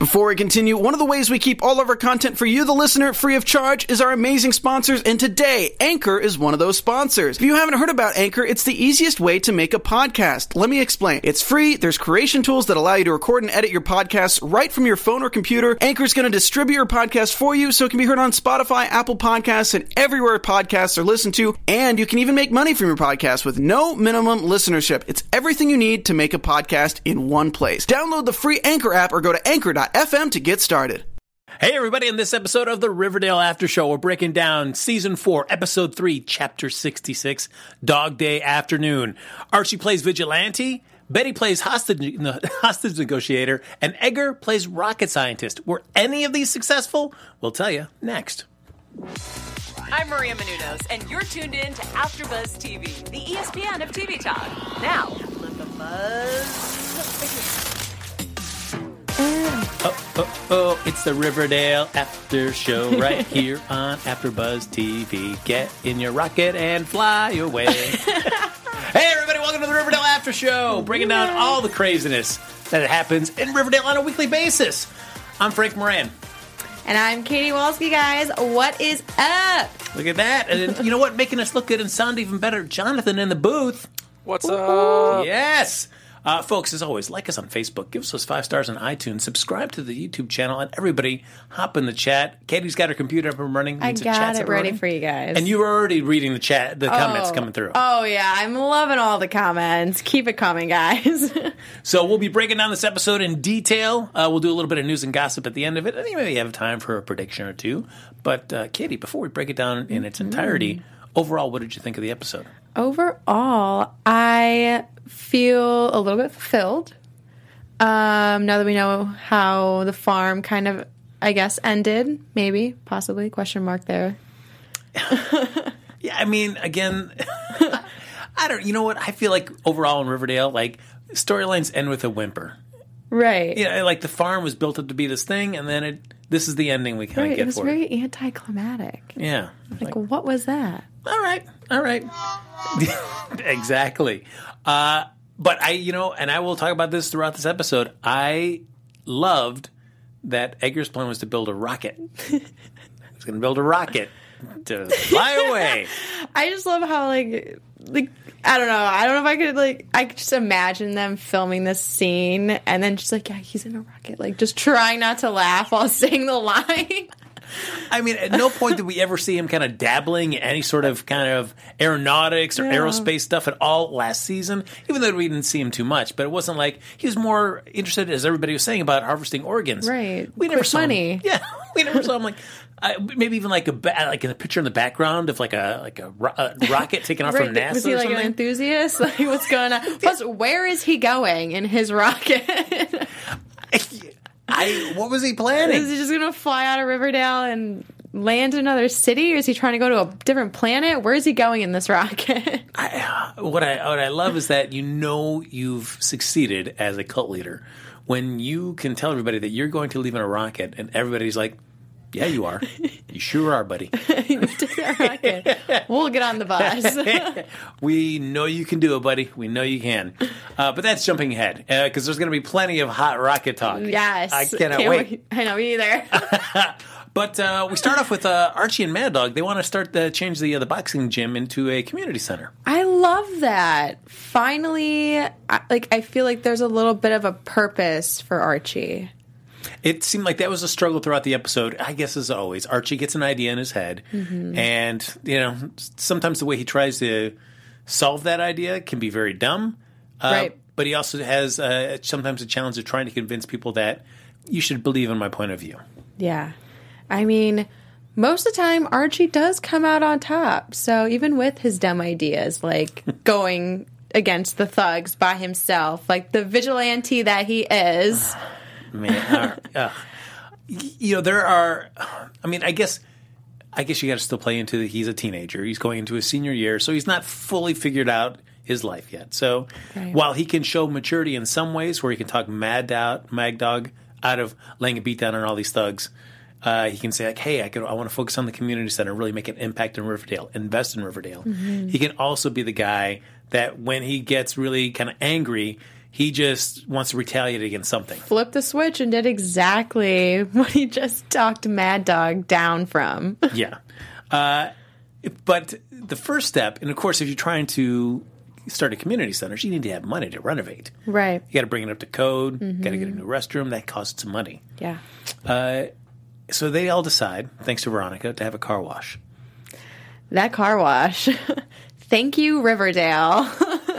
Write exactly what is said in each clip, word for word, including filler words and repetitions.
Before we continue, one of the ways we keep all of our content for you, the listener, free of charge is our amazing sponsors, and today, Anchor is one of those sponsors. If you haven't heard about Anchor, it's the easiest way to make a podcast. Let me explain. It's free, there's creation tools that allow you to record and edit your podcasts right from your phone or computer. Anchor is going to distribute your podcast for you so it can be heard on Spotify, Apple Podcasts, and everywhere podcasts are listened to, and you can even make money from your podcast with no minimum listenership. It's everything you need to make a podcast in one place. Download the free Anchor app or go to anchor dot f m to get started. Hey everybody, in this episode of the Riverdale After Show, we're breaking down Season four, Episode three, Chapter sixty-six, Dog Day Afternoon. Archie plays Vigilante, Betty plays hostage, no, hostage negotiator, and Edgar plays rocket scientist. Were any of these successful? We'll tell you next. I'm Maria Menounos, and you're tuned in to AfterBuzz T V, the E S P N of T V talk. Now, let the buzz begin. Oh, oh, oh, it's the Riverdale After Show right here on AfterBuzz T V. Get in your rocket and fly away. Hey, everybody, welcome to the Riverdale After Show, breaking down all the craziness that happens in Riverdale on a weekly basis. I'm Frank Moran. And I'm Katie Walski, guys. What is up? Look at that. And you know what? Making us look good and sound even better, Jonathan in the booth. What's up? Yes. Uh, folks, as always, like us on Facebook, give us those five stars on iTunes, subscribe to the YouTube channel, and everybody hop in the chat. Katie's got her computer up and running. I got it ready for you guys. And you were already reading the chat, the oh. comments coming through. Oh, yeah. I'm loving all the comments. Keep it coming, guys. So we'll be breaking down this episode in detail. Uh, we'll do a little bit of news and gossip at the end of it. And maybe have time for a prediction or two. But, uh, Katie, before we break it down in its entirety, mm. overall, what did you think of the episode? Overall, I feel a little bit fulfilled. Um, now that we know how the farm kind of, I guess, ended, maybe, possibly, question mark there. Yeah, I mean, again, I don't, you know what? I feel like overall in Riverdale, like, storylines end with a whimper. Right. Yeah, you know, like the farm was built up to be this thing, and then it, this is the ending we kind of right, get it was for very it. anticlimactic. Yeah. Like, like, what was that? All right, all right. Exactly. Uh, but I, you know, and I will talk about this throughout this episode. I loved that Edgar's plan was to build a rocket. He's going to build a rocket to fly away. I just love how, like, like, I don't know. I don't know if I could, like, I could just imagine them filming this scene and then just like, yeah, he's in a rocket. Like, just trying not to laugh while saying the line. I mean, at no point did we ever see him kind of dabbling in any sort of kind of aeronautics or yeah. aerospace stuff at all last season, even though we didn't see him too much. But it wasn't like he was more interested, as everybody was saying, about harvesting organs. Right. We never Quick saw money. him. Yeah, we never saw him like uh, maybe even like a like a picture in the background of like a like a, ro- a rocket taking off right. from NASA. Was he or like something? An enthusiast? Like, what's going on? Plus, where is he going in his rocket? I what was he planning? Is he just going to fly out of Riverdale and land in another city, or is he trying to go to a different planet? Where is he going in this rocket? I, what I what I love is that you know you've succeeded as a cult leader when you can tell everybody that you're going to leave in a rocket, and everybody's like, "Yeah, you are. You sure are, buddy." Take that rocket. We'll get on the bus. We know you can do it, buddy. We know you can. Uh, but that's jumping ahead because uh, there's going to be plenty of hot rocket talk. Yes, I cannot Can't wait. wait. I know, me either. But uh, we start off with uh, Archie and Mad Dog. They want to start to change the uh, the boxing gym into a community center. I love that. Finally, I, like I feel like there's a little bit of a purpose for Archie. It seemed like that was a struggle throughout the episode. I guess as always, Archie gets an idea in his head, mm-hmm. and you know sometimes the way he tries to solve that idea can be very dumb. Uh, right. But he also has uh, sometimes a challenge of trying to convince people that you should believe in my point of view. Yeah. I mean, most of the time, Archie does come out on top. So even with his dumb ideas, like going against the thugs by himself, like the vigilante that he is. Man, uh, uh, you know, there are, I mean, I guess, I guess you got to still play into that he's a teenager. He's going into his senior year, so he's not fully figured out his life yet. So right. while he can show maturity in some ways, where he can talk Mad out, Mad Dog out of laying a beat down on all these thugs, Uh, he can say, like, hey, I, could, I want to focus on the community center, really make an impact in Riverdale, invest in Riverdale. Mm-hmm. He can also be the guy that when he gets really kind of angry, He just wants to retaliate against something. Flipped the switch and did exactly what he just talked Mad Dog down from. Yeah. Uh, but the first step, and of course, if you're trying to start a community center, you need to have money to renovate. Right. You got to bring it up to code. Mm-hmm. Got to get a new restroom. That costs some money. Yeah. Uh, so they all decide, thanks to Veronica, to have a car wash. That car wash. Thank you, Riverdale.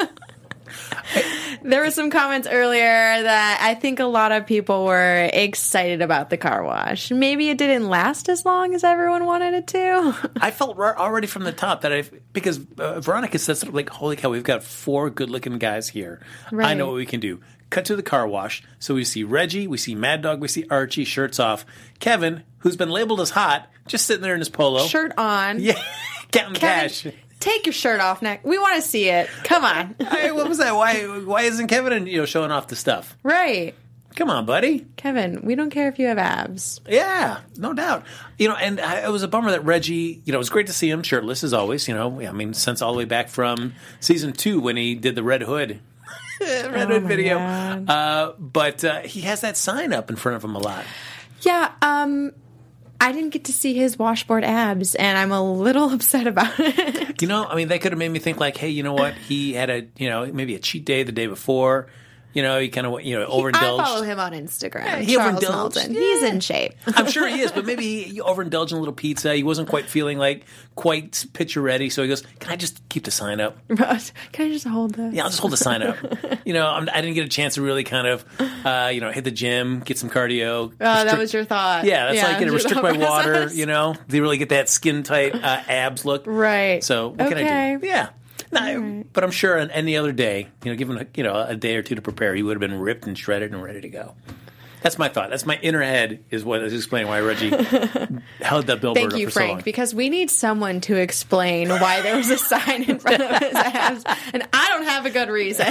There were some comments earlier that I think a lot of people were excited about the car wash. Maybe it didn't last as long as everyone wanted it to. I felt already from the top that I, because uh, Veronica says, like, holy cow, we've got four good-looking guys here. Right. I know what we can do. Cut to the car wash. So we see Reggie, we see Mad Dog, we see Archie, shirts off. Kevin, who's been labeled as hot, just sitting there in his polo. Shirt on. Yeah, counting Kevin, cash. Take your shirt off next. We want to see it. Come on. Hey, what was that? Why Why isn't Kevin, you know, showing off the stuff? Right. Come on, buddy. Kevin, we don't care if you have abs. Yeah, no doubt. You know, and I, it was a bummer that Reggie, you know, it was great to see him shirtless as always, you know. I mean, since all the way back from season two when he did the Red Hood. Red Oh Hood my video. God. Uh, but uh, he has that sign up in front of him a lot. Yeah, um... I didn't get to see his washboard abs, and I'm a little upset about it. You know, I mean, they could have made me think like, hey, you know what? He had a, you know, maybe a cheat day the day before. You know, he kind of, you know, overindulged. I follow him on Instagram. Yeah, he Charles overindulged. Melton. Yeah. He's in shape. I'm sure he is, but maybe he overindulged in a little pizza. He wasn't quite feeling like quite picture ready, so he goes, "Can I just keep the sign up? Can I just hold this? Yeah, I'll just hold the sign up." You know, I'm, I didn't get a chance to really kind of, uh, you know, hit the gym, get some cardio. Oh, that was your thought. Yeah, that's yeah, like, you know, your restrict my thought water, process. you know, they really get that skin tight uh, abs look. Right. So what can I Okay. do? Yeah. No, right. But I'm sure on any other day, you know, given a, you know a day or two to prepare, he would have been ripped and shredded and ready to go. That's my thought. That's my inner head is what is explaining why Reggie held that billboard Thank up you, for so Frank, long. because we need someone to explain why there was a sign in front of his abs, and I don't have a good reason.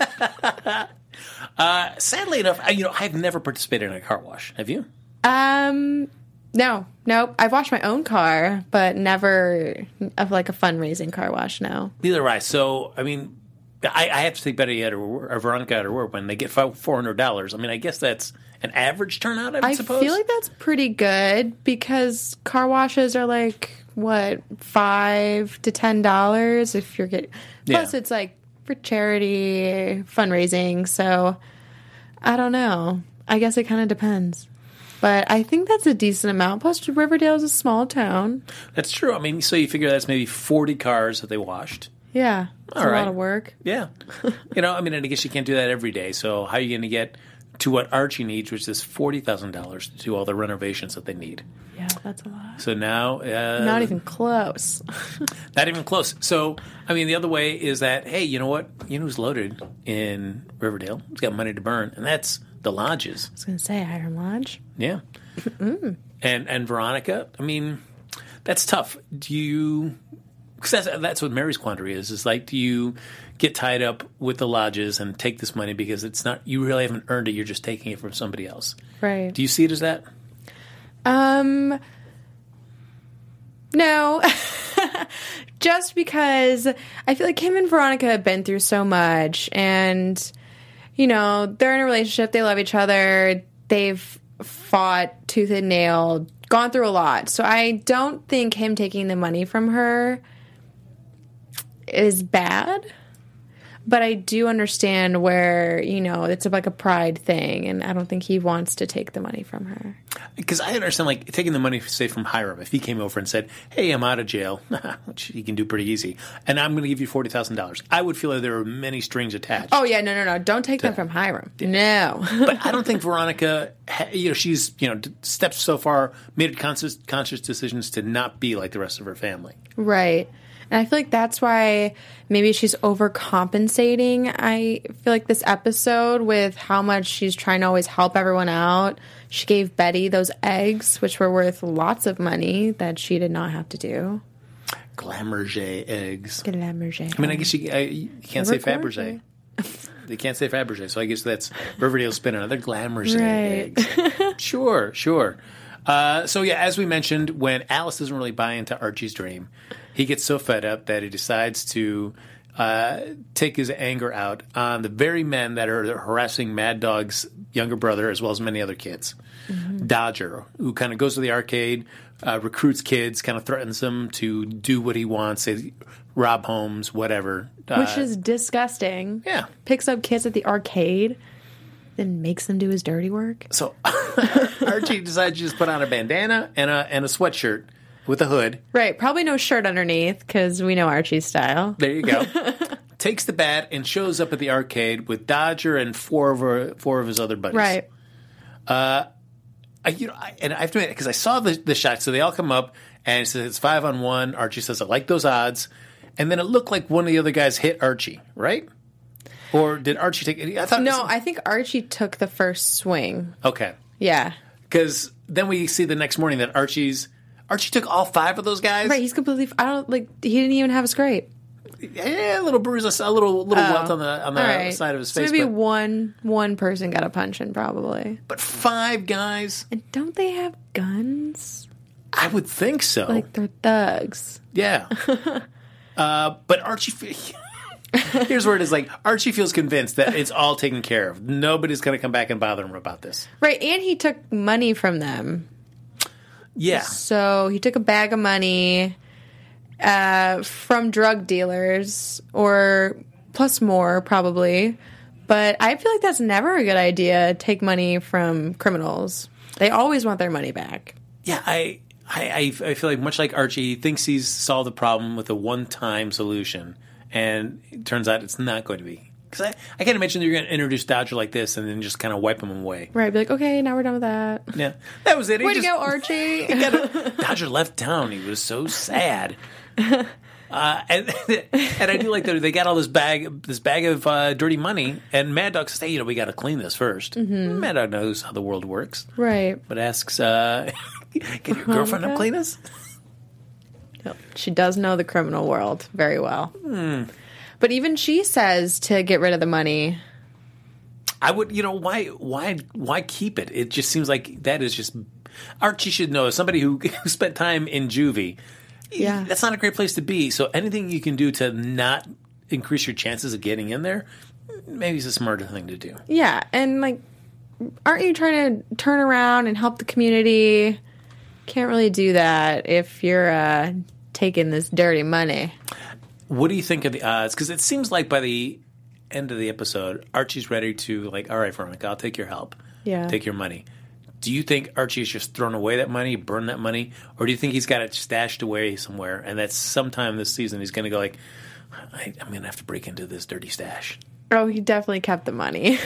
uh, sadly enough, I, you know, I've never participated in a car wash. Have you? um, no, nope. I've washed my own car, but never of like a fundraising car wash. No. Neither have I. So, I mean, I, I have to take Betty at her, or Veronica at her work when they get four hundred dollars. I mean, I guess that's an average turnout, I would I suppose. feel like that's pretty good because car washes are like what five to ten dollars if you're getting. Plus, Yeah. it's like for charity fundraising. So I don't know. I guess it kind of depends. But I think that's a decent amount. Plus, Riverdale is a small town. That's true. I mean, so you figure that's maybe forty cars that they washed. Yeah, it's All a right. lot of work. Yeah. You know, I mean, and I guess you can't do that every day. So how are you going to get to what Archie needs, which is forty thousand dollars to do all the renovations that they need? Yeah, that's a lot. So now... Uh, Not even close. Not even close. So, I mean, the other way is that, hey, you know what? You know who's loaded in Riverdale? Who's got money to burn? And that's the lodges. I was going to say Iron Lodge. Yeah. and and Veronica, I mean, that's tough. Do you... Because that's, that's what Mary's quandary is. Is like, do you get tied up with the lodges and take this money because it's not... You really haven't earned it. You're just taking it from somebody else. Right. Do you see it as that? Um, no. Just because I feel like him and Veronica have been through so much, and, you know, they're in a relationship, they love each other, they've fought tooth and nail, gone through a lot. So I don't think him taking the money from her is bad. But I do understand where, you know, it's like a pride thing, and I don't think he wants to take the money from her. Because I understand, like, taking the money, say, from Hiram. If he came over and said, hey, I'm out of jail, which he can do pretty easy, and I'm going to give you forty thousand dollars, I would feel like there were many strings attached. Oh, yeah, no, no, no. Don't take them from Hiram. No. But I don't think Veronica, ha- you know, she's, you know, d- stepped so far, made conscious, conscious decisions to not be like the rest of her family. Right. And I feel like that's why maybe she's overcompensating. I feel like this episode, with how much she's trying to always help everyone out, she gave Betty those eggs, which were worth lots of money that she did not have to do. Glamourget eggs. Glamourget. I mean, I guess you, uh, you can't say Never Fabergé. They can't say Fabergé, so I guess that's Riverdale spin another Glamourget Right. eggs. Sure, sure. Uh, so, yeah, as we mentioned, when Alice doesn't really buy into Archie's dream, he gets so fed up that he decides to uh, take his anger out on the very men that are harassing Mad Dog's younger brother as well as many other kids. Mm-hmm. Dodger, who kind of goes to the arcade, uh, recruits kids, kind of threatens them to do what he wants, say, rob homes, whatever. Which uh, is disgusting. Yeah. Picks up kids at the arcade, then makes them do his dirty work. So Archie decides to just put on a bandana and a and a sweatshirt with a hood. Right. Probably no shirt underneath because we know Archie's style. There you go. Takes the bat and shows up at the arcade with Dodger and four of her, four of his other buddies. Right. Uh, I, you know, I, and I have to admit, because I saw the, the shot, so they all come up and it says it's five on one. Archie says, I like those odds. And then it looked like one of the other guys hit Archie, right? Or did Archie take it? I thought No, it was, I think Archie took the first swing. Okay. Yeah. Because then we see the next morning that Archie's Archie took all five of those guys. Right, he's completely. I don't like. He didn't even have a scrape. Yeah, a little bruise, a little little Oh. welt on the on the right. side of his so face. Maybe but, one one person got a punch in, probably. but five guys, And don't they have guns? I would think so. Like they're thugs. Yeah. uh, but Archie. fe- Here's where it is. Like Archie feels convinced that it's all taken care of. Nobody's going to come back and bother him about this. Right, and he took money from them. Yeah. So he took a bag of money uh, from drug dealers, or plus more probably. But I feel like that's never a good idea. Take money from criminals. They always want their money back. Yeah. I. I, I I feel like much like Archie, he thinks he's solved the problem with a one-time solution, and it turns out it's not going to be. Because I, I can't imagine you're going to introduce Dodger like this and then just kind of wipe him away. Right, be like, okay, now we're done with that. Yeah, that was it. He Way to just- go, Archie. he got a- Dodger left town. He was so sad. Uh, and and I do like that they got all this bag this bag of uh, dirty money, and Mad Dog says, "Hey, you know, we got to clean this first." Mm-hmm. Mad Dog knows how the world works, Right. but asks, uh, "Can your girlfriend help clean this?" She does know the criminal world very well. Hmm. But even she says to get rid of the money. I would, you know, why, why, why keep it? It just seems like that is just Archie should know. As somebody who, who spent time in juvie, Yeah. that's not a great place to be. So anything you can do to not increase your chances of getting in there, maybe it's a smarter thing to do. Yeah, and like, aren't you trying to turn around and help the community? Can't really do that if you're uh, taking this dirty money. What do you think of the odds? Because it seems like by the end of the episode, Archie's ready to like, all right, Veronica, I'll take your help. Yeah. Take your money. Do you think Archie's just thrown away that money, burned that money? Or do you think he's got it stashed away somewhere and that sometime this season he's going to go like, I, I'm going to have to break into this dirty stash? Oh, he definitely kept the money.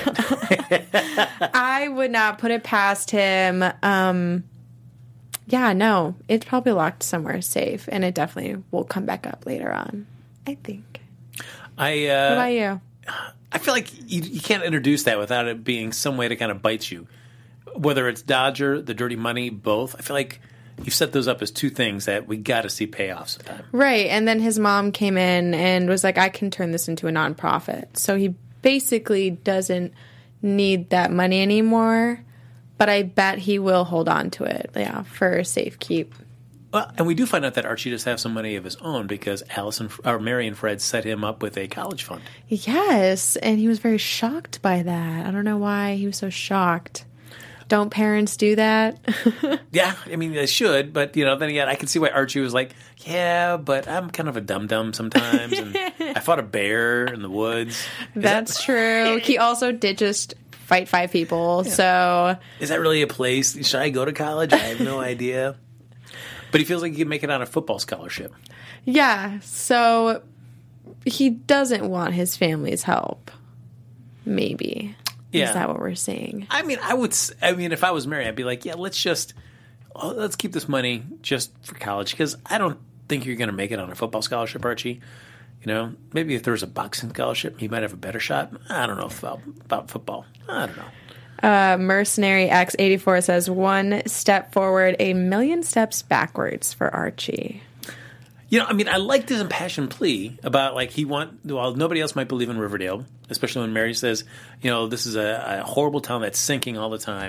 I would not put it past him. Um, yeah, no, it's probably locked somewhere safe, and it definitely will come back up later on, I think. I uh, What about you? I feel like you, you can't introduce that without it being some way to kind of bite you. Whether it's Dodger, the dirty money, both. I feel like you've set those up as two things that we got to see pay off sometime. Right, and then his mom came in and was like, I can turn this into a nonprofit. So he basically doesn't need that money anymore, but I bet he will hold on to it, yeah, for safekeep. Well, and we do find out that Archie does have some money of his own because Allison or Mary and Fred set him up with a college fund. Yes, and he was very shocked by that. I don't know why he was so shocked. Don't parents do that? Yeah, I mean they should, but you know, then again, I can see why Archie was like, "Yeah, but I'm kind of a dum dum sometimes, and I fought a bear in the woods." Is That's that, true. He also did just fight five people, so Is that really a place? Should I go to college? I have no idea. But he feels like he can make it on a football scholarship. yeah. So he doesn't want his family's help. Maybe. Yeah. Is that what we're seeing? I mean, I would. s- I mean, if I was Mary, I'd be like, "Yeah, let's just oh, let's keep this money just for college because I don't think you're going to make it on a football scholarship, Archie. You know, maybe if there was a boxing scholarship, he might have a better shot. I don't know about about football. I don't know." Uh, Mercenary X eighty-four says, one step forward, a million steps backwards for Archie. You know, I mean, I liked his impassioned plea about like he want. Well, nobody else might believe in Riverdale, especially when Mary says, "You know, this is a, a horrible town that's sinking all the time.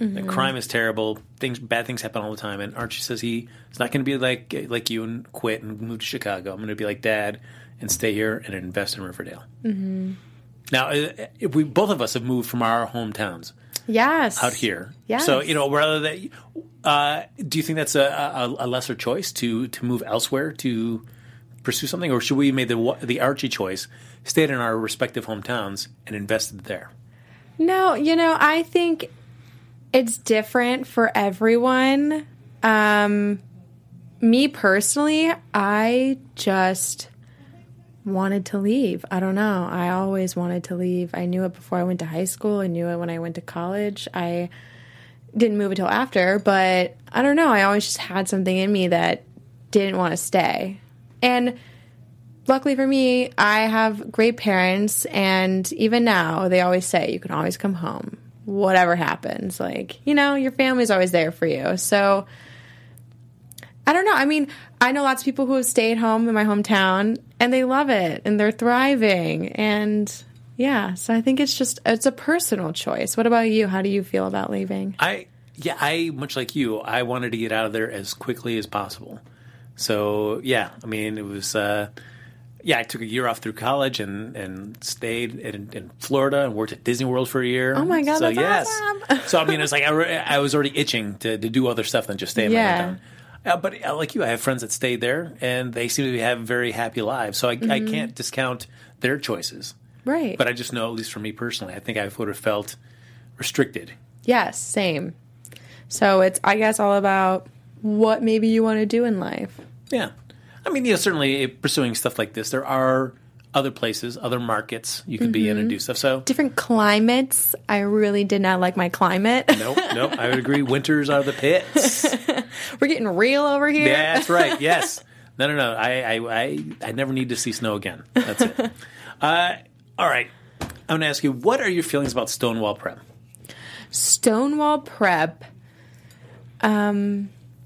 Mm-hmm. The crime is terrible. Things, bad things happen all the time. And Archie says he is not going to be like like you and quit and move to Chicago. I'm going to be like Dad and stay here and invest in Riverdale. Mm-hmm. Now, if we both of us have moved from our hometowns. Yes. Out here. Yes. So, you know, rather than, uh, do you think that's a, a, a lesser choice to, to move elsewhere to pursue something? Or should we make the the Archie choice, stayed in our respective hometowns and invested there? No, you know, I think it's different for everyone. Um, me personally, I just wanted to leave. I don't know. I always wanted to leave. I knew it before I went to high school. I knew it when I went to college. I didn't move until after, but I don't know. I always just had something in me that didn't want to stay. And luckily for me, I have great parents, and even now, they always say, you can always come home, whatever happens. Like, you know, your family's always there for you. So, I don't know. I mean, I know lots of people who have stayed home in my hometown, and they love it, and they're thriving, and yeah, so I think it's just, it's a personal choice. What about you? How do you feel about leaving? I, yeah, I, much like you, I wanted to get out of there as quickly as possible. So, yeah, I mean, it was, uh, yeah, I took a year off through college and, and stayed in, in Florida and worked at Disney World for a year. Oh, my God, so, that's yes. awesome. So, I mean, it was like I, re- I was already itching to, to do other stuff than just stay in Yeah. my hometown. Uh, but uh, like you, I have friends that stayed there, and they seem to have very happy lives. So I, mm-hmm. I can't discount their choices. Right. But I just know, at least for me personally, I think I would have felt restricted. Yes, same. So it's, I guess, all about what maybe you want to do in life. Yeah. I mean, you know, certainly pursuing stuff like this, there are other places, other markets you could mm-hmm. be in and do stuff. So different climates. I really did not like my climate. Nope, nope. I would agree. Winters are the pits. We're getting real over here. Yeah, that's right. Yes. No, no, no. I, I, I, I never need to see snow again. That's it. uh, all right. I'm going to ask you, what are your feelings about Stonewall Prep? Stonewall Prep. Um,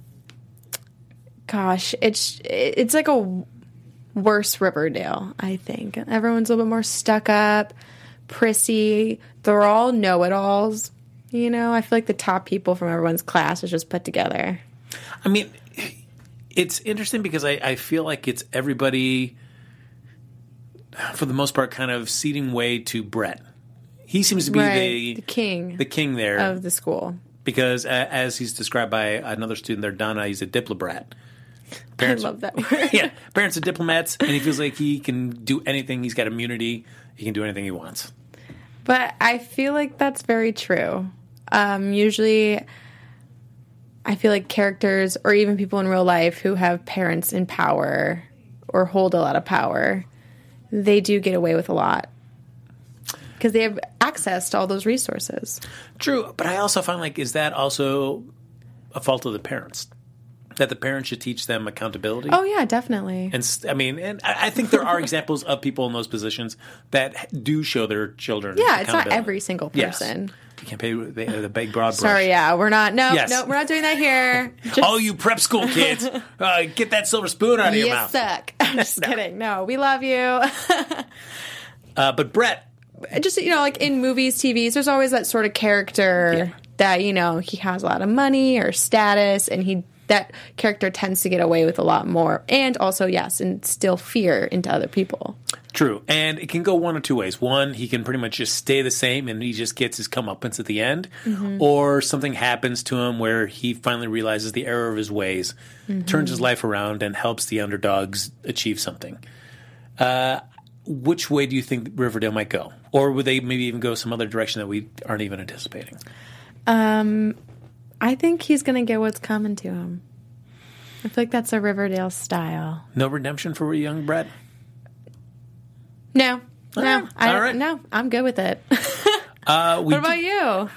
gosh, it's it's like a worse Riverdale, I think. Everyone's a little bit more stuck up, prissy. They're all know-it-alls. You know, I feel like the top people from everyone's class is just put together. I mean, it's interesting because I, I feel like it's everybody, for the most part, kind of ceding way to Brett. He seems to be right. the, the king. The king there. Of the school. Because uh, as he's described by another student there, Donna, he's a diplobrat. Parents, I love that word. Yeah, parents are diplomats, and he feels like he can do anything. He's got immunity. He can do anything he wants. But I feel like that's very true. Um, usually, I feel like characters, or even people in real life who have parents in power or hold a lot of power, they do get away with a lot. Because they have access to all those resources. True, but I also find like, is that also a fault of the parents? That the parents should teach them accountability? Oh, yeah, definitely. And I mean, and I think there are examples of people in those positions that do show their children Yeah, it's not every single person. Yes. You can't pay the, the big broad brush. Sorry, yeah, we're not, no, yes. no, we're not doing that here. Just, all you prep school kids, uh, get that silver spoon out of your you mouth. You suck. I'm just no. kidding. No, we love you. uh, but Brett. Just, you know, like in movies, T Vs, there's always that sort of character yeah. that, you know, he has a lot of money or status, and he that character tends to get away with a lot more. And also, yes, instill fear into other people. True. And it can go one of two ways. One, he can pretty much just stay the same and he just gets his comeuppance at the end. Mm-hmm. Or something happens to him where he finally realizes the error of his ways, mm-hmm. turns his life around, and helps the underdogs achieve something. Uh, which way do you think Riverdale might go? Or would they maybe even go some other direction that we aren't even anticipating? Um... I think he's going to get what's coming to him. I feel like that's a Riverdale style. No redemption for young Brett? No. All no. Right. I, All right. No, I'm good with it. uh, we what about d- you?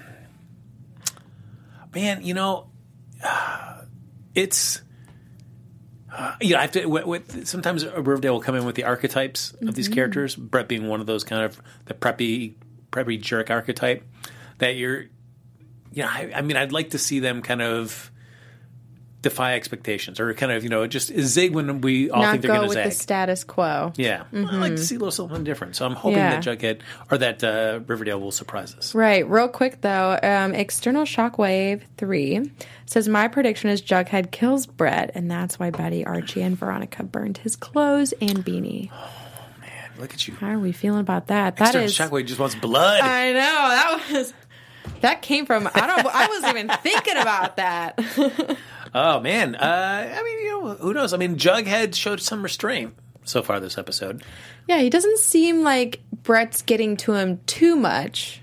Man, you know, uh, it's... Uh, you know, I have to... With, with, sometimes Riverdale will come in with the archetypes mm-hmm. of these characters, Brett being one of those kind of... The preppy, preppy jerk archetype that you're... Yeah, I, I mean, I'd like to see them kind of defy expectations or kind of, you know, just zig when we all Not think they're go going to with zag. the status quo. Yeah. Mm-hmm. I like to see a little something different. So I'm hoping Yeah. that Jughead or that uh, Riverdale will surprise us. Right. Real quick, though, um, External Shockwave three says, my prediction is Jughead kills Brett, and that's why Betty, Archie, and Veronica burned his clothes and beanie. Man, look at you. How are we feeling about that? That External is... Shockwave just wants blood. I know. That was... That came from... I don't... I wasn't even thinking about that. Oh, man. Uh, I mean, you know, who knows? I mean, Jughead showed some restraint so far this episode. Yeah, he doesn't seem like Brett's getting to him too much.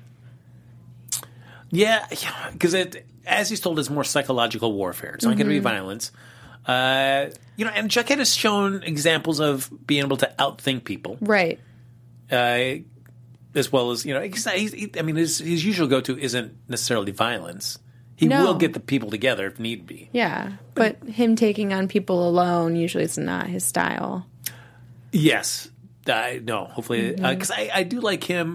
Yeah, because it, as he's told, it's more psychological warfare. It's not going to be violence. Uh, you know, and Jughead has shown examples of being able to outthink people. Right. Uh, as well as, you know, he's, he's, he, I mean, his, his usual go-to isn't necessarily violence. He No. will get the people together if need be. Yeah, but him taking on people alone usually is not his style. Yes. I, no, hopefully. Because mm-hmm. uh, I, I do like him.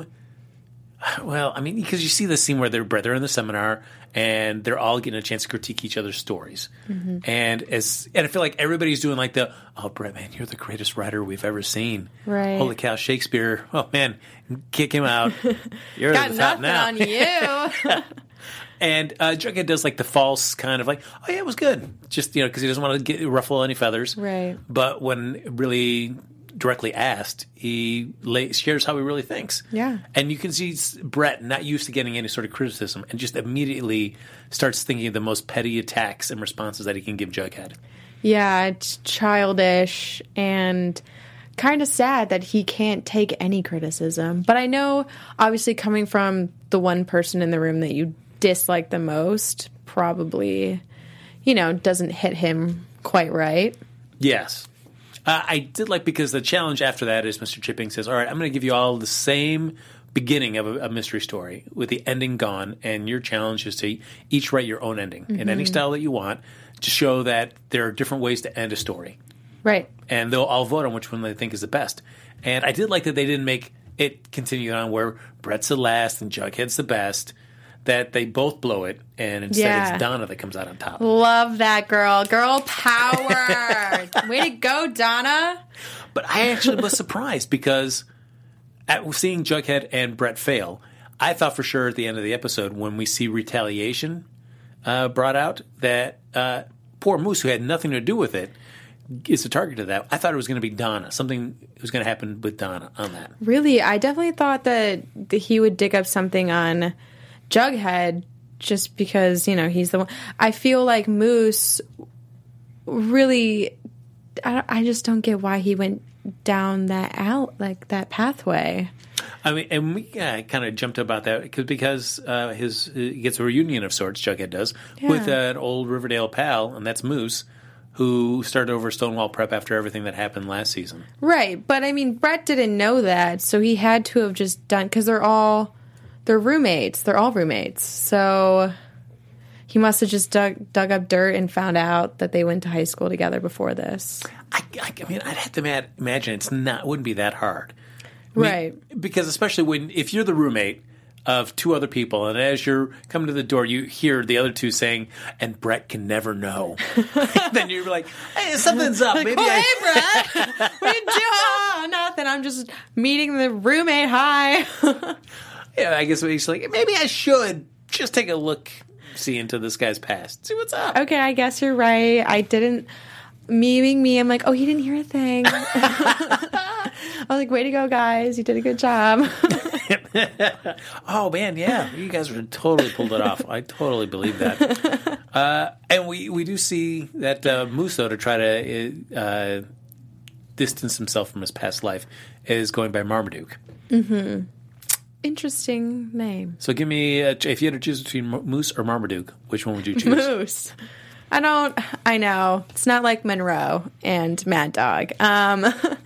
Well, I mean, because you see the scene where they're, they're in the seminar and they're all getting a chance to critique each other's stories. Mm-hmm. And as and I feel like everybody's doing like the, oh, Brett, man, you're the greatest writer we've ever seen. Right. Holy cow, Shakespeare. Oh, man, kick him out. You're Got at the top nothing now. on you. And uh, Jughead does like the false kind of like, oh, yeah, it was good. Just, you know, because he doesn't want to get, ruffle any feathers. Right. But when really directly asked, he lay, shares how he really thinks. Yeah. And you can see Brett not used to getting any sort of criticism and just immediately starts thinking of the most petty attacks and responses that he can give Jughead. Yeah, it's childish and kind of sad that he can't take any criticism. But I know, obviously, coming from the one person in the room that you dislike the most, probably, you know, doesn't hit him quite right. Yes. Uh, I did like, because the challenge after that is Mister Chipping says, all right, I'm going to give you all the same beginning of a, a mystery story with the ending gone, and your challenge is to each write your own ending mm-hmm. in any style that you want to show that there are different ways to end a story. Right. And they'll all vote on which one they think is the best. And I did like that they didn't make it continue on where Brett's the last and Jughead's the best, that they both blow it, and instead Yeah. it's Donna that comes out on top. Love that, girl. Girl power. Way to go, Donna. But I actually was surprised because at seeing Jughead and Brett fail, I thought for sure at the end of the episode when we see retaliation uh, brought out that uh, poor Moose, who had nothing to do with it, is the target of that. I thought it was going to be Donna. Something was going to happen with Donna on that. Really? I definitely thought that he would dig up something on Jughead just because, you know, he's the one. I feel like Moose really, I, I just don't get why he went down that out, like that pathway. I mean, and we yeah, kind of jumped about that because because uh, his he gets a reunion of sorts, Jughead does, Yeah. with uh, an old Riverdale pal, and that's Moose, who started over Stonewall Prep after everything that happened last season. Right, but I mean, Brett didn't know that, so he had to have just done, because they're all, they're roommates, they're all roommates, so he must have just dug, dug up dirt and found out that they went to high school together before this. I, I, I mean, I'd have to mad, imagine it's not wouldn't be that hard. I mean, Right. because especially when, if you're the roommate of two other people, and as you're coming to the door, you hear the other two saying, and Brett can never know. Then you're like, hey, something's up. Maybe oh, I... hey, Brett! What are you doing? Oh, nothing. I'm just meeting the roommate. Hi. Yeah, I guess he's like, maybe I should just take a look, see into this guy's past, see what's up. Okay, I guess you're right. I didn't. Me being me, I'm like, oh, he didn't hear a thing. I was like, way to go, guys. You did a good job. Oh, man, yeah. You guys were totally pulled it off. I totally believe that. Uh, and we, we do see that uh, Moose, though, to try to uh, distance himself from his past life, is going by Marmaduke. Mm-hmm. Interesting name. So give me, a, if you had to choose between Moose or Marmaduke, which one would you choose? Moose. I don't, I know. It's not like Monroe and Mad Dog. Um,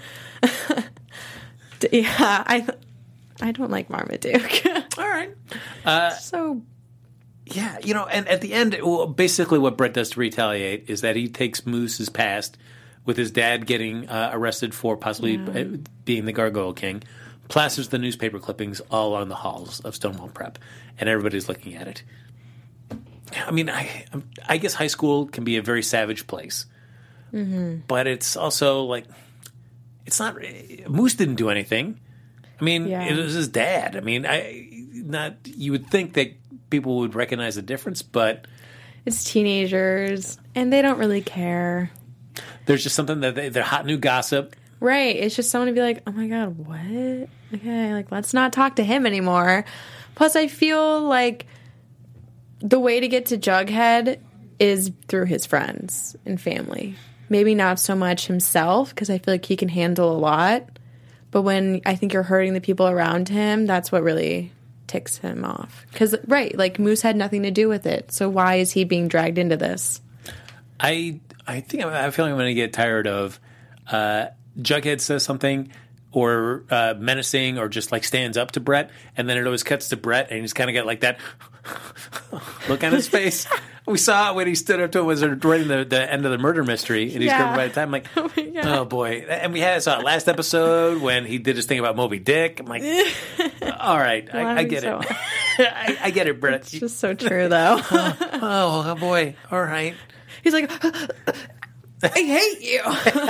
yeah, I I don't like Marmaduke. All right. Uh, so, yeah, you know, and at the end, well, basically what Brett does to retaliate is that he takes Moose's past with his dad getting uh, arrested for possibly yeah. being the Gargoyle King, plasters the newspaper clippings all on the halls of Stonewall Prep, and everybody's looking at it. I mean, I I guess high school can be a very savage place, mm-hmm. but it's also like it's not. Moose didn't do anything. I mean, yeah. it was his dad. I mean, I not you would think that people would recognize the difference, but it's teenagers and they don't really care. There's just something that they, they're hot new gossip. Right. It's just someone to be like, oh my God, what? Okay, like, let's not talk to him anymore. Plus, I feel like the way to get to Jughead is through his friends and family. Maybe not so much himself, because I feel like he can handle a lot. But when I think you're hurting the people around him, that's what really ticks him off. Because, right, like, Moose had nothing to do with it. So why is he being dragged into this? I I think I'm, I feel like I'm going to get tired of uh, Jughead says something or uh, menacing or just like stands up to Brett, and then it always cuts to Brett, and he's kind of got like that look on his face. We saw it when he stood up to him was right in the, the end of the murder mystery, and he's yeah. covered by the time. I'm like, oh, oh boy! And we had saw it last episode when he did his thing about Moby Dick. I'm like, all right, I, I get so it. I, I get it, Brett. It's just so true, though. oh, oh, oh boy! All right. He's like, I hate you.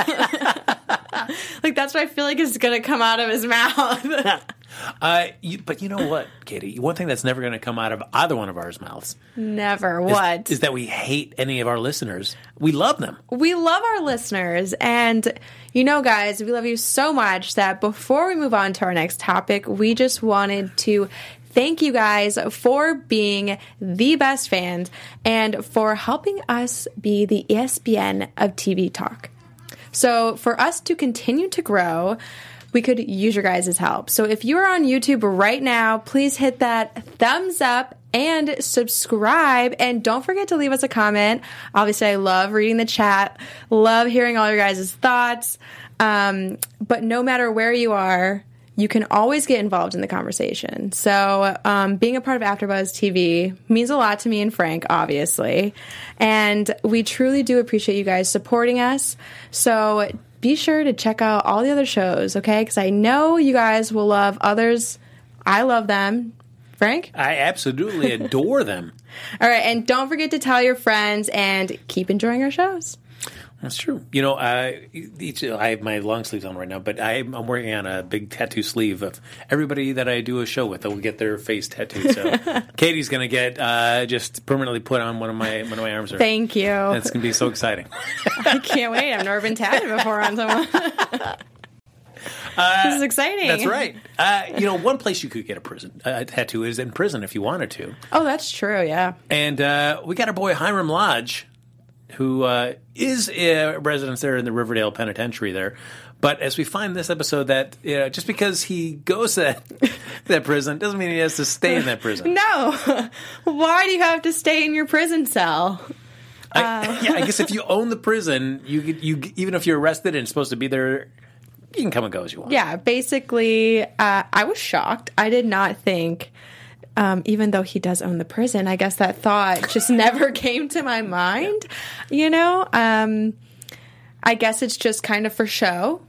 Like, that's what I feel like is going to come out of his mouth. uh, you, but you know what, Katie? One thing that's never going to come out of either one of our mouths. Never. Is, what? Is that we hate any of our listeners. We love them. We love our listeners. And, you know, guys, we love you so much that before we move on to our next topic, we just wanted to thank you guys for being the best fans and for helping us be the E S P N of T V talk. So for us to continue to grow, we could use your guys' help. So if you are on YouTube right now, please hit that thumbs up and subscribe. And don't forget to leave us a comment. Obviously, I love reading the chat, love hearing all your guys' thoughts. Um, but no matter where you are, you can always get involved in the conversation. So um, being a part of AfterBuzz T V means a lot to me and Frank, obviously. And we truly do appreciate you guys supporting us. So be sure to check out all the other shows, okay? Because I know you guys will love others. I love them. Frank? I absolutely adore them. All right, and don't forget to tell your friends and keep enjoying our shows. That's true. You know, uh, each, I have my long sleeves on right now, but I, I'm working on a big tattoo sleeve of everybody that I do a show with that will get their face tattooed. So Katie's going to get uh, just permanently put on one of my one of my arms. Thank you. It's going to be so exciting. I can't wait. I've never been tatted before on someone. Uh, this is exciting. That's right. Uh, you know, one place you could get a prison a tattoo is in prison if you wanted to. Oh, that's true. Yeah. And uh, we got our boy Hiram Lodge, who uh, is a resident there in the Riverdale Penitentiary there. But as we find this episode that you know, just because he goes to that, that prison doesn't mean he has to stay in that prison. No. Why do you have to stay in your prison cell? I, uh. Yeah, I guess if you own the prison, you you even if you're arrested and supposed to be there, you can come and go as you want. Yeah, basically, uh, I was shocked. I did not think... Um, even though he does own the prison, I guess that thought just never came to my mind, you know? Um, I guess it's just kind of for show.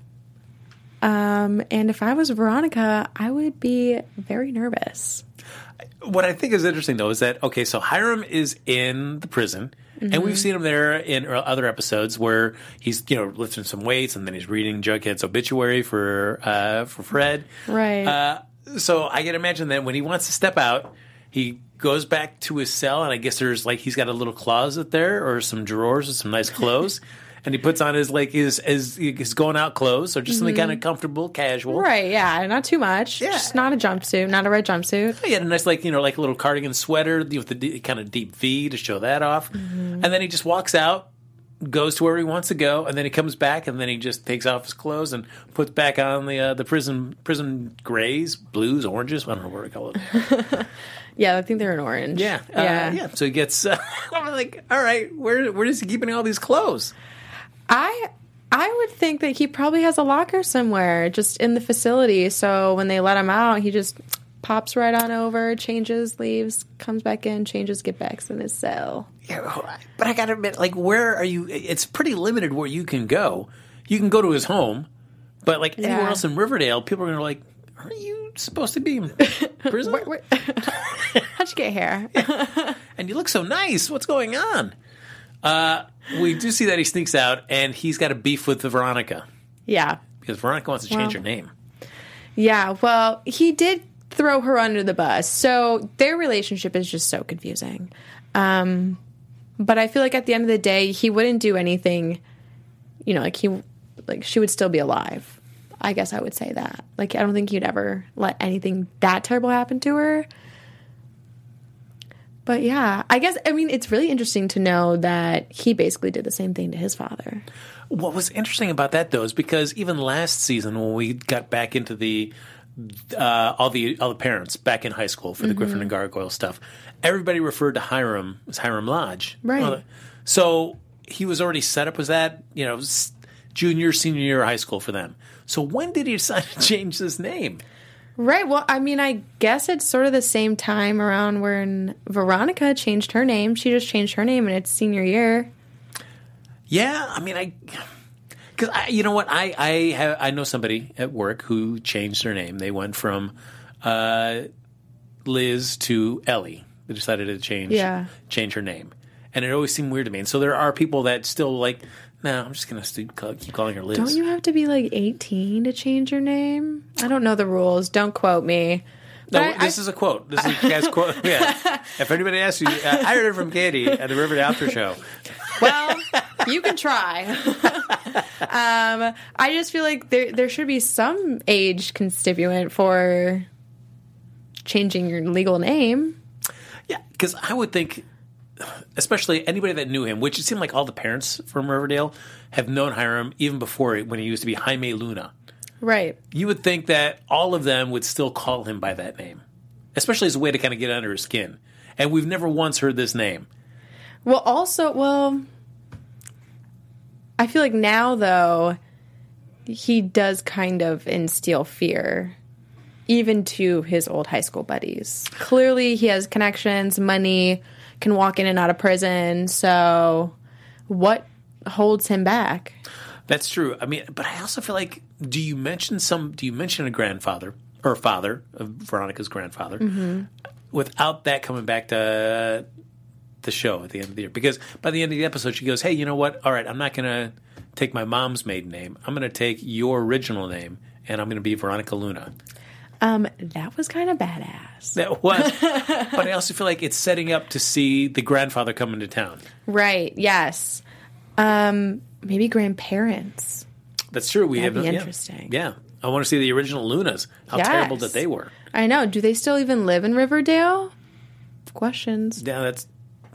Um, and if I was Veronica, I would be very nervous. What I think is interesting, though, is that, okay, so Hiram is in the prison, mm-hmm. and we've seen him there in other episodes where he's, you know, lifting some weights, and then he's reading Jughead's obituary for, uh, for Fred. Right. Uh, So I can imagine that when he wants to step out, he goes back to his cell, and I guess there's like he's got a little closet there or some drawers with some nice clothes, and he puts on his like his his, his going out clothes, or just something mm-hmm. kind of comfortable, casual. Right? Yeah, not too much. Yeah. Just not a jumpsuit, not a red jumpsuit. He had a nice like you know like a little cardigan sweater with the d- kind of deep V to show that off, mm-hmm. and then he just walks out. Goes to where he wants to go, and then he comes back, and then he just takes off his clothes and puts back on the uh, the prison prison grays, blues, oranges. I don't know what to call it. Yeah, I think they're an orange. Yeah, yeah. Uh, yeah. So he gets. Uh, I'm like, all right, where where is he keeping all these clothes? I I would think that he probably has a locker somewhere, just in the facility. So when they let him out, he just pops right on over, changes, leaves, comes back in, changes, get back in his cell. Yeah, but I gotta admit, like, where are you? It's pretty limited where you can go. You can go to his home, but like yeah. anywhere else in Riverdale, people are gonna be like, "Aren't you supposed to be in prison?" where, where? How'd you get here? And you look so nice. What's going on? Uh, we do see that he sneaks out, and he's got a beef with Veronica. Yeah. Because Veronica wants to change Well, her name. Yeah, well, he did throw her under the bus. So their relationship is just so confusing. Um, but I feel like at the end of the day, he wouldn't do anything, you know, like he, like she would still be alive. I guess I would say that. Like, I don't think he'd ever let anything that terrible happen to her. But yeah, I guess, I mean, it's really interesting to know that he basically did the same thing to his father. What was interesting about that, though, is because even last season when we got back into the uh, all the all the parents back in high school for the mm-hmm. Griffin and Gargoyle stuff, everybody referred to Hiram as Hiram Lodge. Right. Uh, so he was already set up as that, you know, junior, senior year of high school for them. So when did he decide to change his name? Right. Well, I mean, I guess it's sort of the same time around when Veronica changed her name. She just changed her name in its senior year. Yeah, I mean, I, because I, you know what, I I have I know somebody at work who changed their name. They went from uh, Liz to Ellie. They decided to change yeah. change her name, and it always seemed weird to me. And so there are people that still like, no, I'm just gonna keep calling her Liz. Don't you have to be like eighteen to change your name? I don't know the rules. Don't quote me. No, I, this I, is a quote. This is a guy's quote. Yeah. If anybody asks you, uh, I heard it from Katie at the Riverdale After Show. Well, you can try. um, I just feel like there there should be some age constituent for changing your legal name. Yeah, because I would think, especially anybody that knew him, which it seemed like all the parents from Riverdale have known Hiram even before when he used to be Jaime Luna. Right. You would think that all of them would still call him by that name, especially as a way to kind of get under his skin. And we've never once heard this name. Well, also, well, I feel like now, though, he does kind of instill fear, even to his old high school buddies. Clearly, he has connections, money, can walk in and out of prison. So what holds him back? That's true. I mean, but I also feel like, do you mention some? Do you mention a grandfather or a father of Veronica's grandfather mm-hmm. without that coming back to the show at the end of the year? Because by the end of the episode, she goes, "Hey, you know what? All right, I'm not going to take my mom's maiden name. I'm going to take your original name, and I'm going to be Veronica Luna." Um, that was kind of badass. That was, but I also feel like it's setting up to see the grandfather come into town. Right. Yes. Um. Maybe grandparents. That's true. We That'd have be yeah. interesting. Yeah, I want to see the original Lunas. How yes. terrible that they were. I know. Do they still even live in Riverdale? Questions. Yeah, that's.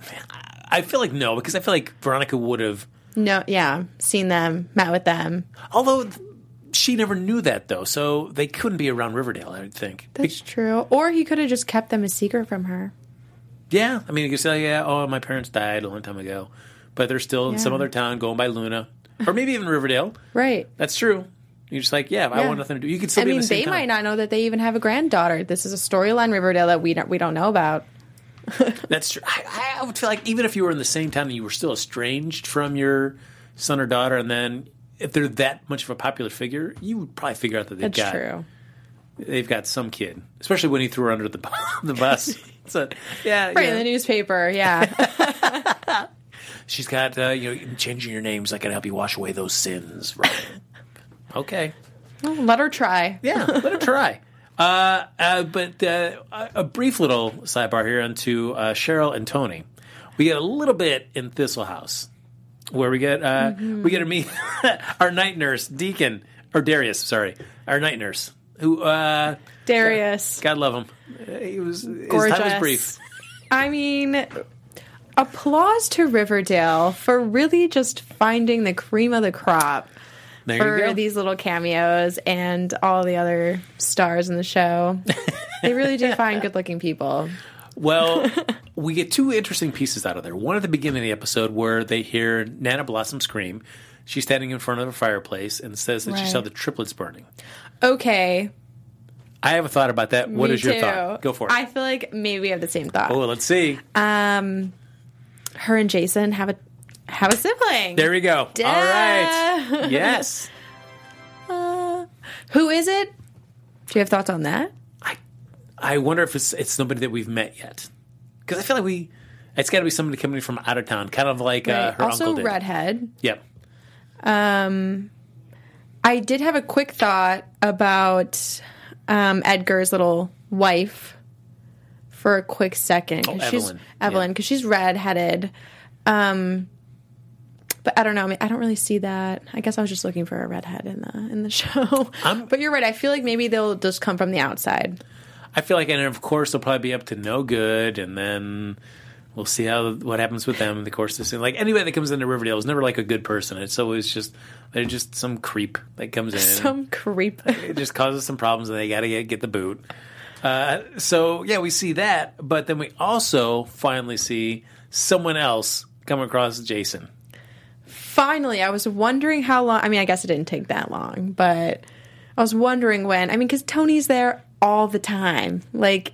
I feel like no, because I feel like Veronica would have. No. Yeah, seen them, met with them. Although she never knew that though, so they couldn't be around Riverdale. I would think. That's be- true. Or he could have just kept them a secret from her. Yeah, I mean, you could say, "Yeah, oh, my parents died a long time ago." But they're still in yeah. some other town going by Luna. Or maybe even Riverdale. Right. That's true. You're just like, yeah, yeah. I want nothing to do. You could still I be mean, in the same they town. might not know that they even have a granddaughter. This is a storyline Riverdale that we don't, we don't know about. That's true. I, I would feel like even if you were in the same town and you were still estranged from your son or daughter, and then if they're that much of a popular figure, you would probably figure out that they've That's got true. They've got some kid, especially when he threw her under the the bus. So, yeah, right yeah. in the newspaper. Yeah. She's got, uh, you know, changing your name's not going to help you wash away those sins, right? Okay. Well, let her try. Yeah, let her try. Uh, uh, but uh, a brief little sidebar here onto uh, Cheryl and Tony. We get a little bit in Thistle House, where we get uh, mm-hmm. we get to meet our night nurse, Deacon, or Darius, sorry, our night nurse, who uh, Darius. God, God love him. He was gorgeous. His time was brief. I mean, applause to Riverdale for really just finding the cream of the crop there for these little cameos and all the other stars in the show. They really do find good-looking people. Well, we get two interesting pieces out of there. One at the beginning of the episode where they hear Nana Blossom scream. She's standing in front of a fireplace and says that right. she saw the triplets burning. Okay. I have a thought about that. What Me is your too. thought? Go for it. I feel like maybe we have the same thought. Oh, let's see. Um, her and Jason have a have a sibling. There we go. Duh. All right. Yes. Uh, who is it? Do you have thoughts on that? I I wonder if it's it's somebody that we've met yet. Because I feel like we, it's got to be somebody coming from out of town, kind of like uh, Right. her Also, uncle did. redhead. Yep. Um, I did have a quick thought about um, Edgar's little wife for a quick second. 'cause Oh, she's, Evelyn. Evelyn, Yeah. because she's redheaded. Um, but I don't know. I mean, I don't really see that. I guess I was just looking for a redhead in the in the show. I'm- but you're right. I feel like maybe they'll just come from the outside. I feel like, and of course, they'll probably be up to no good, and then we'll see how what happens with them in the course of the scene. Like, anybody that comes into Riverdale is never like a good person. It's always just, they're just some creep that comes in. Some creep. It just causes some problems, and they got to get, get the boot. Uh, so, yeah, we see that, but then we also finally see someone else come across Jason. Finally, I was wondering how long. I mean, I guess it didn't take that long, but I was wondering when. I mean, because Tony's there all the time. Like,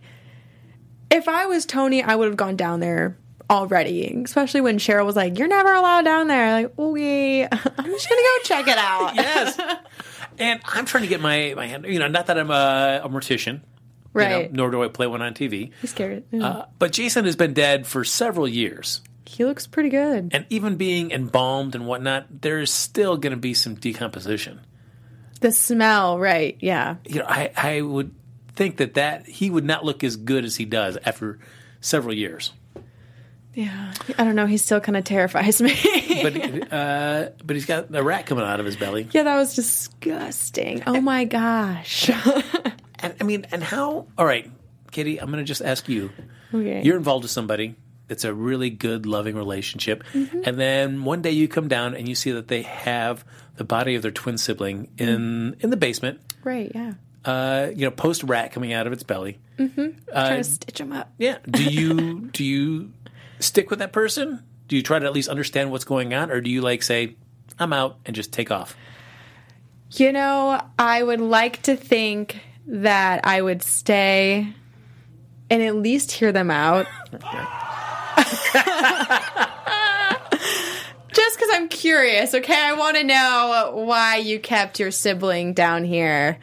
if I was Tony, I would have gone down there already. Especially when Cheryl was like, "You're never allowed down there." Like, okay, I'm just gonna go check it out. Yes. And I'm trying to get my, my hand, you know, not that I'm a, a mortician. Right. You know, nor do I play one on T V. He's scared. Uh, but Jason has been dead for several years. He looks pretty good. And even being embalmed and whatnot, there's still going to be some decomposition. The smell, right? Yeah. You know, I, I would think that, that he would not look as good as he does after several years. Yeah. I don't know. He still kind of terrifies me. But uh, but he's got a rat coming out of his belly. Yeah, that was disgusting. Oh my gosh. And I mean, and how? All right, Katie, I'm going to just ask you. Okay. You're involved with somebody. It's a really good, loving relationship. Mm-hmm. And then one day you come down and you see that they have the body of their twin sibling in Mm-hmm. in the basement. Right, yeah. Uh, you know, post rat coming out of its belly. Trying to stitch him up. Yeah. Do you do you stick with that person? Do you try to at least understand what's going on, or do you like say, "I'm out" and just take off? You know, I would like to think that I would stay and at least hear them out. Just because I'm curious, okay? I want to know why you kept your sibling down here.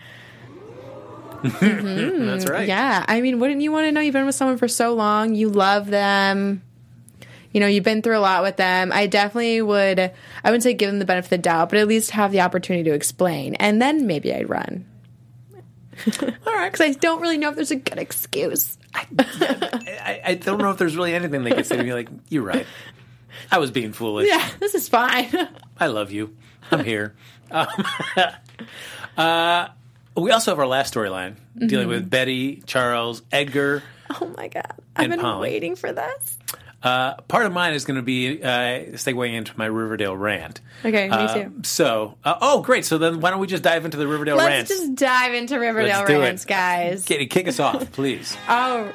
That's right. Yeah, I mean, wouldn't you want to know? You've been with someone for so long. You love them. You know, you've been through a lot with them. I definitely would, I wouldn't say give them the benefit of the doubt, but at least have the opportunity to explain. And then maybe I'd run. All right. Because I don't really know if there's a good excuse. I, I don't know if there's really anything they could say to me like, "You're right. I was being foolish. Yeah, this is fine. I love you. I'm here." Um, uh, we also have our last storyline dealing with Betty, Charles, Edgar. Oh my God. I've And been Polly. waiting for this. Uh, part of mine is going to be uh, segueing into my Riverdale rant. Okay, me Uh, too. So, uh, oh, great. So then why don't we just dive into the Riverdale Let's rants? just dive into Riverdale Let's do it. rants, guys. Katie, kick us off, please. Oh.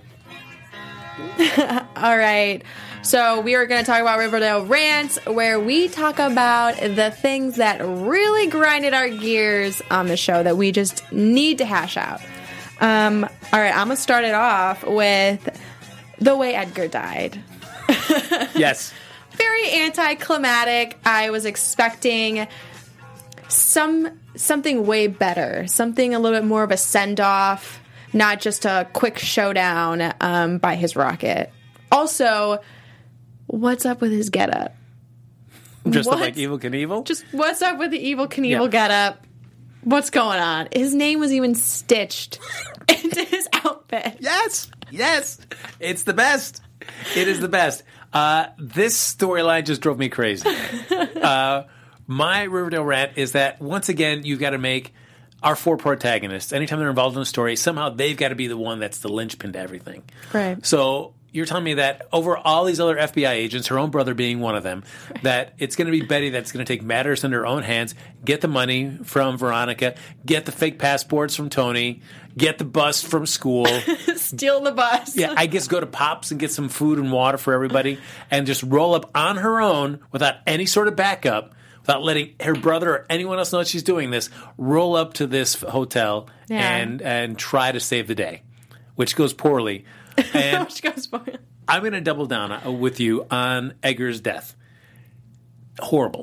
All right. So we are going to talk about Riverdale rants, where we talk about the things that really grinded our gears on the show that we just need to hash out. Um, all right, I'm going to start it off with the way Edgar died. Yes. Very anticlimactic. I was expecting some something way better, something a little bit more of a send off, not just a quick showdown um, by his rocket. Also, what's up with his getup? Just What? like Evel Knievel? Just what's up with the Evil Knievel Yeah. getup? What's going on? His name was even stitched into his outfit. Yes, yes, it's the best. It is the best. Uh, this storyline just drove me crazy. Uh, my Riverdale rant is that once again you've got to make our four protagonists, anytime they're involved in a story, somehow they've got to be the one that's the linchpin to everything. Right. So you're telling me that over all these other F B I agents, her own brother being one of them, that it's going to be Betty that's going to take matters into her own hands, get the money from Veronica, get the fake passports from Tony, get the bus from school. Steal the bus. Yeah, I guess go to Pops and get some food and water for everybody and just roll up on her own without any sort of backup, without letting her brother or anyone else know that she's doing this, roll up to this hotel Yeah. and and try to save the day, which goes poorly. And Which goes for I'm going to double down uh, with you on Edgar's death. Horrible.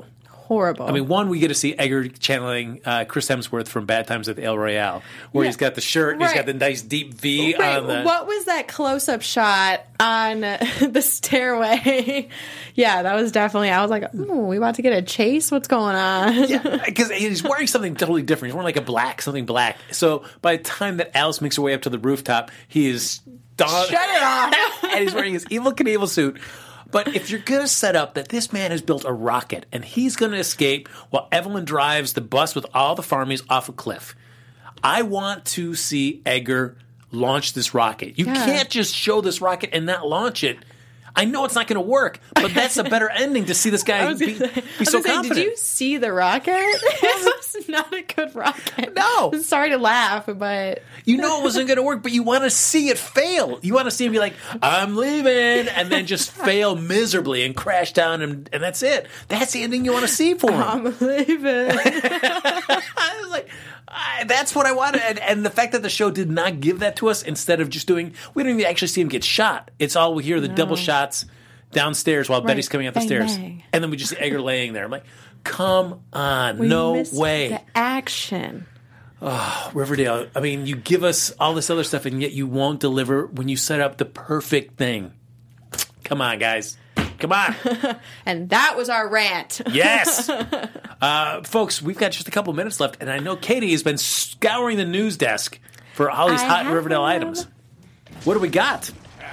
horrible. I mean, one, we get to see Edgar channeling uh, Chris Hemsworth from Bad Times at the El Royale, where Yeah. he's got the shirt, and Right. he's got the nice deep V Right, on the... what was that close-up shot on uh, the stairway? Yeah, that was definitely, I was like, ooh, we about to get a chase? What's going on? Yeah, because he's wearing something totally different. He's wearing like a black, something black. So by the time that Alice makes her way up to the rooftop, he is... Done. Shut it off. And he's wearing his Evel Knievel suit. But if you're going to set up that this man has built a rocket and he's going to escape while Evelyn drives the bus with all the farmies off a cliff, I want to see Edgar launch this rocket. You Yeah. can't just show this rocket and not launch it. I know it's not going to work, but that's a better ending to see this guy I was be, gonna say, be I was so gonna say, confident. did you see the rocket? It was not a good rocket. No. Sorry to laugh, but You know it wasn't going to work, but you want to see it fail. You want to see him be like, I'm leaving, and then just fail miserably and crash down, and, and that's it. That's the ending you want to see for him. I'm leaving. I was like, I, that's what I wanted. And, and the fact that the show did not give that to us, instead of just doing, we don't even actually see him get shot. It's all we hear the double shots downstairs while Betty's coming up the Bang, stairs. bang. And then we just see Edgar laying there. I'm like, come on, We no missed way. The action. Riverdale, I mean, you give us all this other stuff, and yet you won't deliver when you set up the perfect thing. Come on, guys. Come on. And that was our rant. Yes. Uh, folks, we've got just a couple minutes left, and I know Katie has been scouring the news desk for all these I hot have. Riverdale items. What do we got?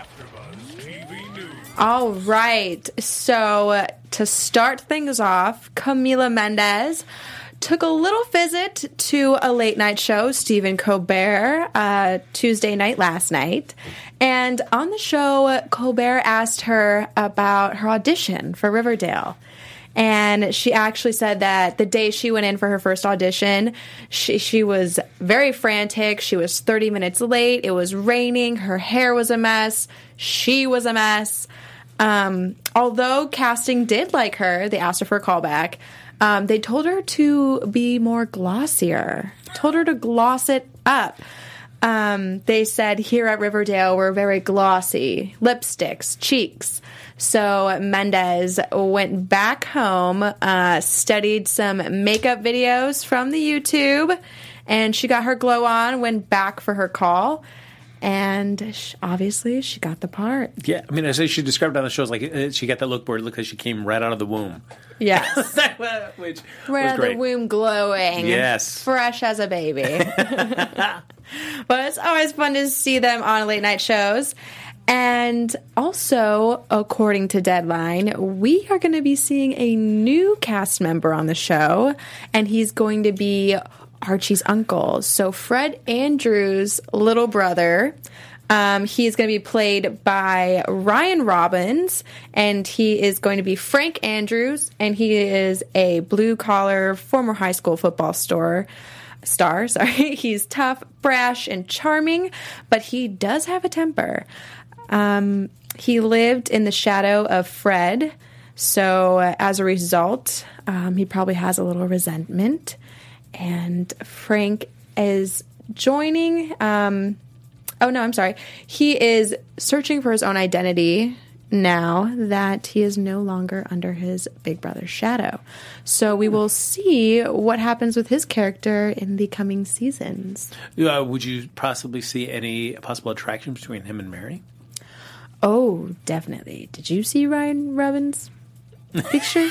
All right. So uh, to start things off, Camila Mendez took a little visit to a late night show, Stephen Colbert, uh, Tuesday night last night. And on the show, Colbert asked her about her audition for Riverdale. And she actually said that the day she went in for her first audition, she, she was very frantic. She was thirty minutes late. It was raining. Her hair was a mess. She was a mess. Um, although casting did like her, they asked her for a callback. Um, they told her to be more glossier, told her to gloss it up. Um, they said here at Riverdale, we're very glossy, lipsticks, cheeks. So Mendez went back home, uh, studied some makeup videos from the YouTube, and she got her glow on, went back for her call. And she, obviously, she got the part. Yeah, I mean, as she described on the show, it's like uh, she got that look where it looked like she came right out of the womb. Yes. Which Right was out of great. the womb glowing. Yes. Fresh as a baby. But it's always fun to see them on late night shows. And also, according to Deadline, we are going to be seeing a new cast member on the show, and he's going to be Archie's uncle. So Fred Andrews' little brother. Um, he is going to be played by Ryan Robbins, and he is going to be Frank Andrews, and he is a blue-collar former high school football star. Star, sorry. He's tough, brash, and charming, but he does have a temper. Um, he lived in the shadow of Fred, so uh, as a result, um, he probably has a little resentment. And Frank is joining... Um, oh, no, I'm sorry. He is searching for his own identity now that he is no longer under his big brother's shadow. So we will see what happens with his character in the coming seasons. Uh, would you possibly see any possible attraction between him and Mary? Oh, definitely. Did you see Ryan Robbins' picture?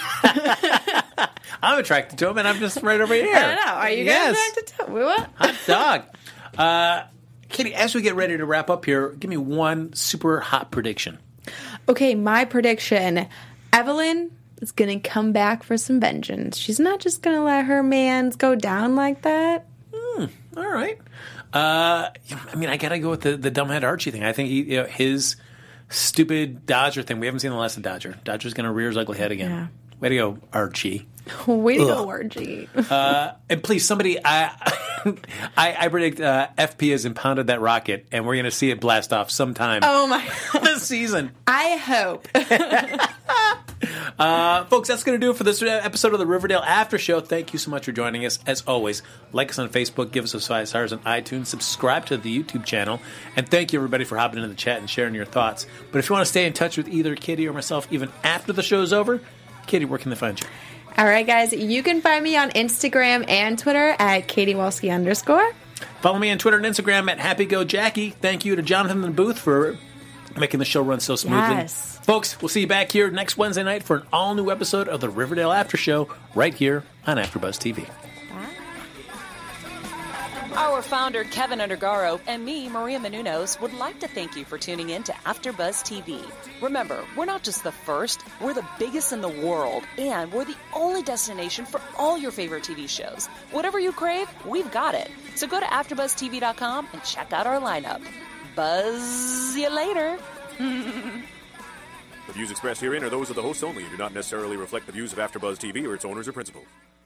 I'm attracted to him, and I'm just right over here. I don't know. Are you guys Yes. attracted to what? Hot dog. Uh, Katie, as we get ready to wrap up here, give me one super hot prediction. Okay, my prediction. Evelyn is going to come back for some vengeance. She's not just going to let her mans go down like that. All right. Uh, I mean, I got to go with the, the dumbhead Archie thing. I think he, you know, his stupid Dodger thing. We haven't seen the last of Dodger. Dodger's going to rear his ugly head again. Yeah. Way to go, Archie. Way to Ugh. go, Archie. Uh, and please, somebody, I I, I predict uh, F P has impounded that rocket, and we're going to see it blast off sometime Oh, my. this season. I hope. Uh, folks, that's going to do it for this episode of the Riverdale After Show. Thank you so much for joining us. As always, like us on Facebook, give us a five stars on iTunes, subscribe to the YouTube channel, and thank you, everybody, for hopping into the chat and sharing your thoughts. But if you want to stay in touch with either Katie or myself, even after the show's over, Katie, where can they find you? All right, guys, you can find me on Instagram and Twitter at Katie Wolski underscore. Follow me on Twitter and Instagram at HappyGoJackie. Thank you to Jonathan in the booth for making the show run so smoothly. Yes. Folks, we'll see you back here next Wednesday night for an all-new episode of the Riverdale After Show right here on AfterBuzz T V. Our founder, Kevin Undergaro, and me, Maria Menounos, would like to thank you for tuning in to AfterBuzz T V. Remember, we're not just the first, we're the biggest in the world, and we're the only destination for all your favorite T V shows. Whatever you crave, we've got it. So go to after buzz T V dot com and check out our lineup. Buzz you later. The views expressed herein are those of the hosts only and do not necessarily reflect the views of AfterBuzz T V or its owners or principals.